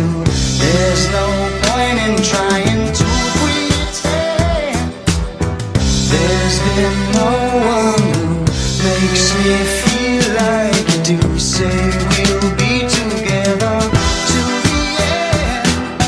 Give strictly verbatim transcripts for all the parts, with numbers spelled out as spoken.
you. There's no point in trying to pretend. There's been no one who makes me feel like you do. Say we'll be together to the end.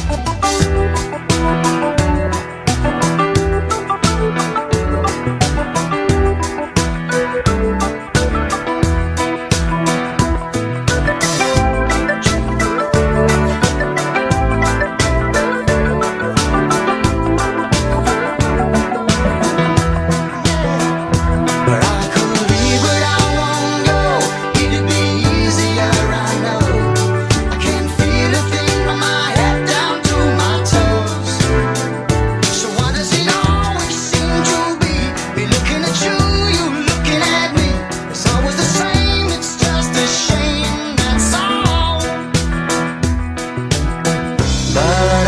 But I could leave, but I won't go. It'd be easier, I know. I can't feel a thing from my head down to my toes. So why does it always seem to be me looking at you, you looking at me? It's always the same, it's just a shame, that's all. But